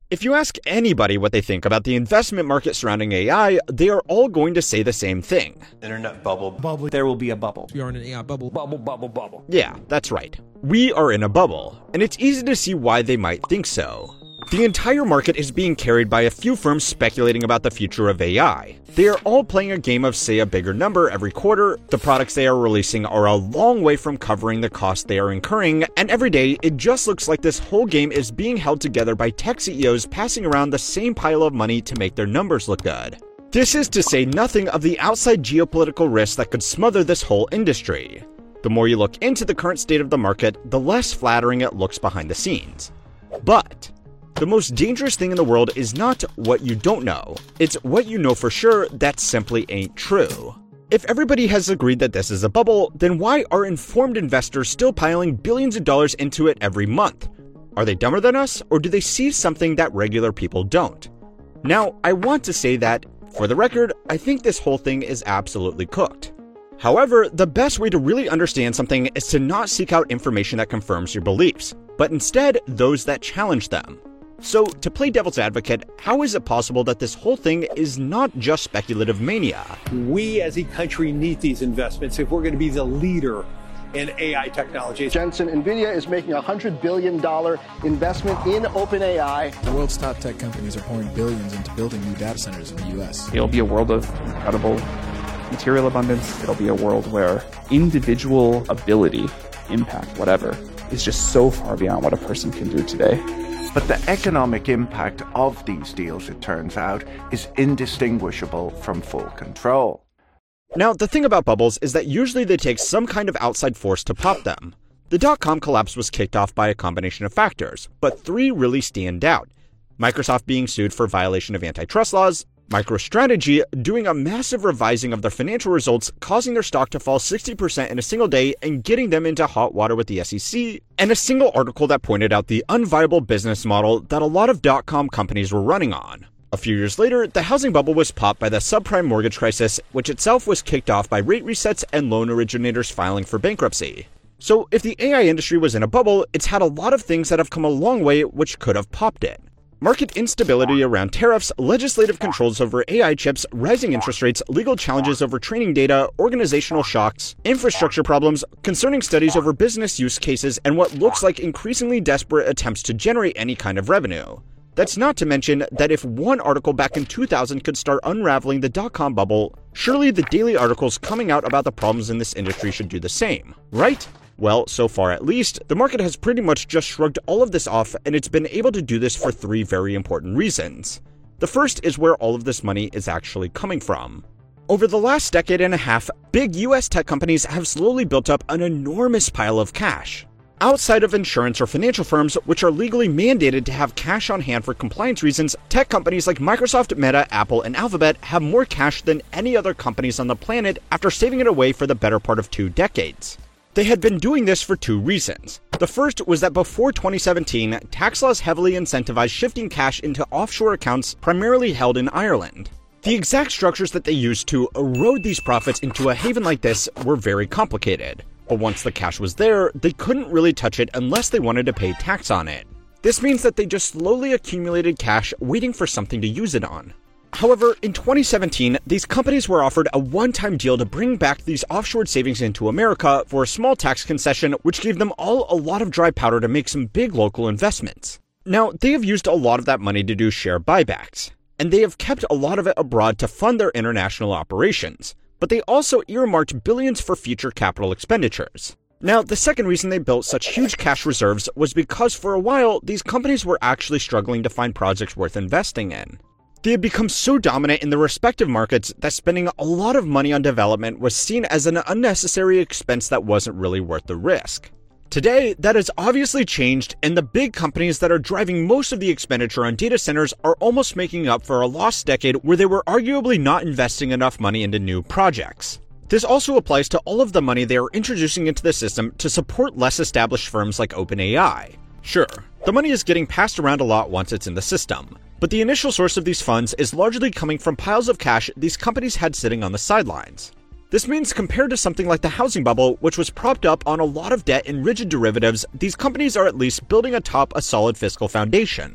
If you ask anybody what they think about the investment market surrounding AI, they are all going to say the same thing. Internet bubble. There will be a bubble. We are in an AI bubble. Bubble. Yeah, that's right. We are in a bubble, and it's easy to see why they might think so. The entire market is being carried by a few firms speculating about the future of AI. They are all playing a game of say a bigger number every quarter, the products they are releasing are a long way from covering the cost they are incurring, and every day it just looks like this whole game is being held together by tech CEOs passing around the same pile of money to make their numbers look good. This is to say nothing of the outside geopolitical risks that could smother this whole industry. The more you look into the current state of the market, the less flattering it looks behind the scenes. But the most dangerous thing in the world is not what you don't know, it's what you know for sure that simply ain't true. If everybody has agreed that this is a bubble, then why are informed investors still piling billions of dollars into it every month? Are they dumber than us, or do they see something that regular people don't? Now, I want to say that, for the record, I think this whole thing is absolutely cooked. However, the best way to really understand something is to not seek out information that confirms your beliefs, but instead those that challenge them. So, to play devil's advocate, how is it possible that this whole thing is not just speculative mania? We as a country need these investments if we're going to be the leader in AI technology. Jensen, NVIDIA is making a $100 billion investment in OpenAI. The world's top tech companies are pouring billions into building new data centers in the U.S. It'll be a world of incredible material abundance. It'll be a world where individual ability, impact, whatever, is just so far beyond what a person can do today. But the economic impact of these deals, it turns out, is indistinguishable from full control. Now, the thing about bubbles is that usually they take some kind of outside force to pop them. The dot-com collapse was kicked off by a combination of factors, but three really stand out. Microsoft being sued for violation of antitrust laws, MicroStrategy doing a massive revising of their financial results, causing their stock to fall 60% in a single day and getting them into hot water with the SEC, and a single article that pointed out the unviable business model that a lot of dot-com companies were running on. A few years later, the housing bubble was popped by the subprime mortgage crisis, which itself was kicked off by rate resets and loan originators filing for bankruptcy. So if the AI industry was in a bubble, it's had a lot of things that have come a long way which could have popped it. Market instability around tariffs, legislative controls over AI chips, rising interest rates, legal challenges over training data, organizational shocks, infrastructure problems, concerning studies over business use cases, and what looks like increasingly desperate attempts to generate any kind of revenue. That's not to mention that if one article back in 2000 could start unraveling the dot-com bubble, surely the daily articles coming out about the problems in this industry should do the same, right? Well, so far at least, the market has pretty much just shrugged all of this off, and it's been able to do this for three very important reasons. The first is where all of this money is actually coming from. Over the last decade and a half, big US tech companies have slowly built up an enormous pile of cash. Outside of insurance or financial firms, which are legally mandated to have cash on hand for compliance reasons, tech companies like Microsoft, Meta, Apple, and Alphabet have more cash than any other companies on the planet after saving it away for the better part of 2 decades. They had been doing this for 2 reasons. The first was that before 2017, tax laws heavily incentivized shifting cash into offshore accounts primarily held in Ireland. The exact structures that they used to erode these profits into a haven like this were very complicated. But once the cash was there, they couldn't really touch it unless they wanted to pay tax on it. This means that they just slowly accumulated cash waiting for something to use it on. However, in 2017, these companies were offered a one-time deal to bring back these offshore savings into America for a small tax concession, which gave them all a lot of dry powder to make some big local investments. Now, they have used a lot of that money to do share buybacks, and they have kept a lot of it abroad to fund their international operations, but they also earmarked billions for future capital expenditures. Now, the second reason they built such huge cash reserves was because for a while, these companies were actually struggling to find projects worth investing in. They had become so dominant in their respective markets that spending a lot of money on development was seen as an unnecessary expense that wasn't really worth the risk. Today, that has obviously changed, and the big companies that are driving most of the expenditure on data centers are almost making up for a lost decade where they were arguably not investing enough money into new projects. This also applies to all of the money they are introducing into the system to support less established firms like OpenAI. Sure, the money is getting passed around a lot once it's in the system, but the initial source of these funds is largely coming from piles of cash these companies had sitting on the sidelines. This means compared to something like the housing bubble, which was propped up on a lot of debt and rigid derivatives, these companies are at least building atop a solid fiscal foundation.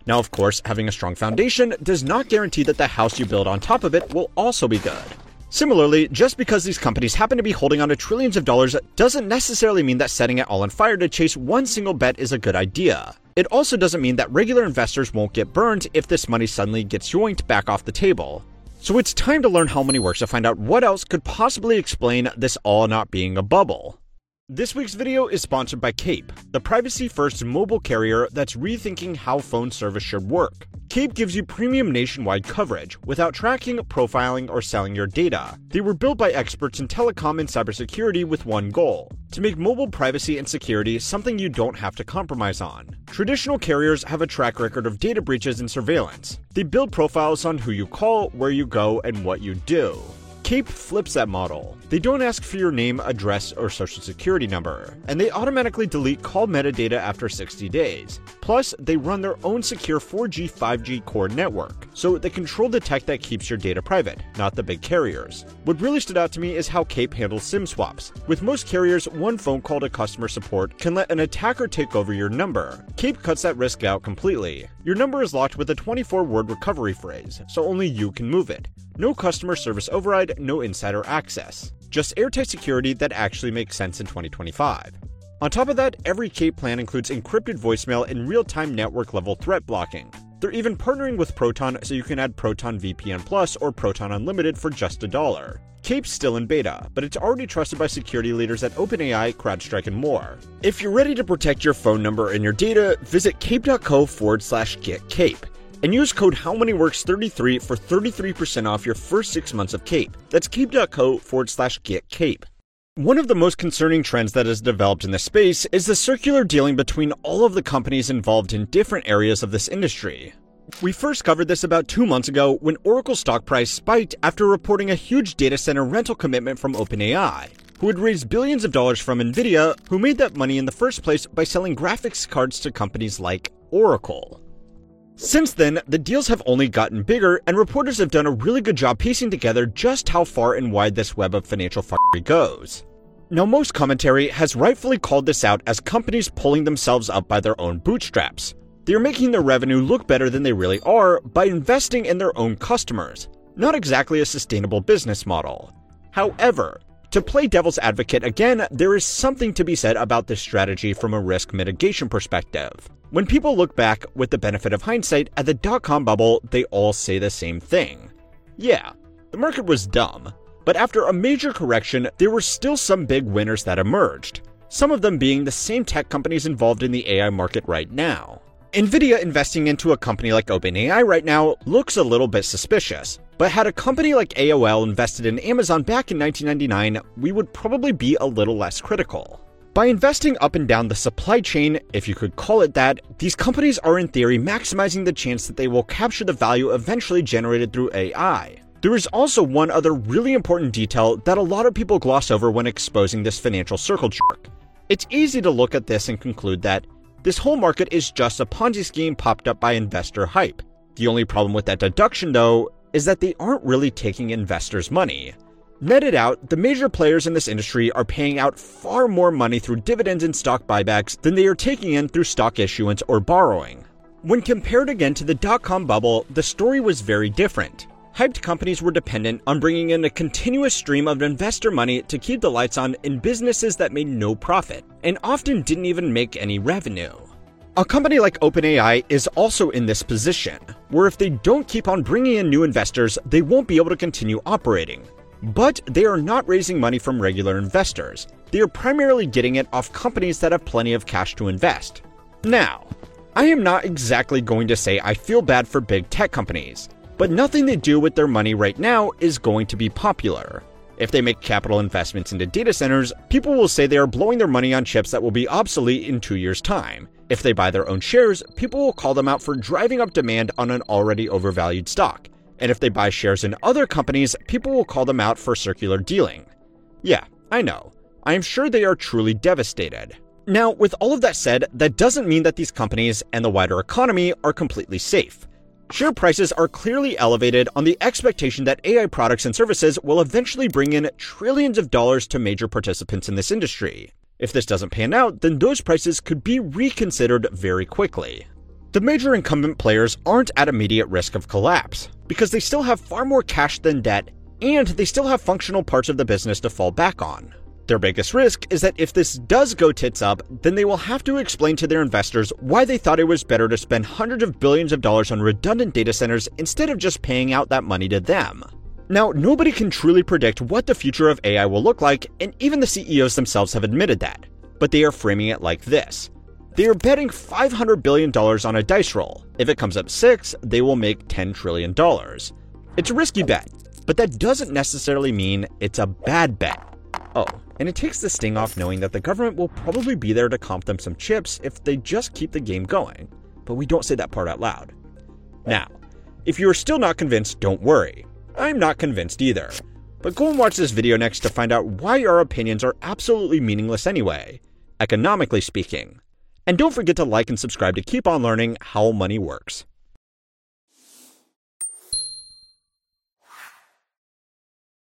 Now, of course, having a strong foundation does not guarantee that the house you build on top of it will also be good. Similarly, just because these companies happen to be holding on to trillions of dollars doesn't necessarily mean that setting it all on fire to chase one single bet is a good idea. It also doesn't mean that regular investors won't get burned if this money suddenly gets yoinked back off the table. So it's time to learn how money works to find out what else could possibly explain this all not being a bubble. This week's video is sponsored by Cape, the privacy-first mobile carrier that's rethinking how phone service should work. Cape gives you premium nationwide coverage without tracking, profiling, or selling your data. They were built by experts in telecom and cybersecurity with one goal: to make mobile privacy and security something you don't have to compromise on. Traditional carriers have a track record of data breaches and surveillance. They build profiles on who you call, where you go, and what you do. Cape flips that model. They don't ask for your name, address, or social security number, and they automatically delete call metadata after 60 days. Plus, they run their own secure 4G, 5G core network, so they control the tech that keeps your data private, not the big carriers. What really stood out to me is how Cape handles SIM swaps. With most carriers, one phone call to customer support can let an attacker take over your number. Cape cuts that risk out completely. Your number is locked with a 24-word recovery phrase, so only you can move it. No customer service override, no insider access. Just airtight security that actually makes sense in 2025. On top of that, every Cape plan includes encrypted voicemail and real-time network-level threat blocking. They're even partnering with Proton so you can add Proton VPN Plus or Proton Unlimited for just $1. Cape's still in beta, but it's already trusted by security leaders at OpenAI, CrowdStrike, and more. If you're ready to protect your phone number and your data, visit cape.co/getcape. And use code HowManyWorks33 for 33% off your first 6 months of Cape. That's cape.co/getcape. One of the most concerning trends that has developed in this space is the circular dealing between all of the companies involved in different areas of this industry. We first covered this about 2 months ago when Oracle's stock price spiked after reporting a huge data center rental commitment from OpenAI, who had raised billions of dollars from Nvidia, who made that money in the first place by selling graphics cards to companies like Oracle. Since then, the deals have only gotten bigger, and reporters have done a really good job piecing together just how far and wide this web of financial fuckery goes. Now, most commentary has rightfully called this out as companies pulling themselves up by their own bootstraps. They are making their revenue look better than they really are by investing in their own customers. Not exactly a sustainable business model. However, to play devil's advocate again, there is something to be said about this strategy from a risk mitigation perspective. When people look back with the benefit of hindsight at the dot-com bubble, they all say the same thing. Yeah, the market was dumb, but after a major correction, there were still some big winners that emerged, some of them being the same tech companies involved in the AI market right now. Nvidia investing into a company like OpenAI right now looks a little bit suspicious, but had a company like AOL invested in Amazon back in 1999, we would probably be a little less critical. By investing up and down the supply chain, if you could call it that, these companies are in theory maximizing the chance that they will capture the value eventually generated through AI. There is also one other really important detail that a lot of people gloss over when exposing this financial circle jerk. It's easy to look at this and conclude that this whole market is just a Ponzi scheme popped up by investor hype. The only problem with that deduction, though, is that they aren't really taking investors' money. Netted out, the major players in this industry are paying out far more money through dividends and stock buybacks than they are taking in through stock issuance or borrowing. When compared again to the dot-com bubble, the story was very different. Hyped companies were dependent on bringing in a continuous stream of investor money to keep the lights on in businesses that made no profit, and often didn't even make any revenue. A company like OpenAI is also in this position, where if they don't keep on bringing in new investors, they won't be able to continue operating. But they are not raising money from regular investors. They are primarily getting it off companies that have plenty of cash to invest. Now, I am not exactly going to say I feel bad for big tech companies, but nothing they do with their money right now is going to be popular. If they make capital investments into data centers, people will say they are blowing their money on chips that will be obsolete in 2 years' time. If they buy their own shares, people will call them out for driving up demand on an already overvalued stock. And if they buy shares in other companies, people will call them out for circular dealing. Yeah, I know. I am sure they are truly devastated. Now, with all of that said, that doesn't mean that these companies and the wider economy are completely safe. Share prices are clearly elevated on the expectation that AI products and services will eventually bring in trillions of dollars to major participants in this industry. If this doesn't pan out, then those prices could be reconsidered very quickly. The major incumbent players aren't at immediate risk of collapse, because they still have far more cash than debt, and they still have functional parts of the business to fall back on. Their biggest risk is that if this does go tits up, then they will have to explain to their investors why they thought it was better to spend hundreds of billions of dollars on redundant data centers instead of just paying out that money to them. Now, nobody can truly predict what the future of AI will look like, and even the CEOs themselves have admitted that. But they are framing it like this. They are betting $500 billion on a dice roll. If it comes up 6, they will make $10 trillion. It's a risky bet, but that doesn't necessarily mean it's a bad bet. Oh, and it takes the sting off knowing that the government will probably be there to comp them some chips if they just keep the game going, but we don't say that part out loud. Now, if you are still not convinced, don't worry. I'm not convinced either. But go and watch this video next to find out why our opinions are absolutely meaningless anyway, economically speaking. And don't forget to like and subscribe to keep on learning how money works.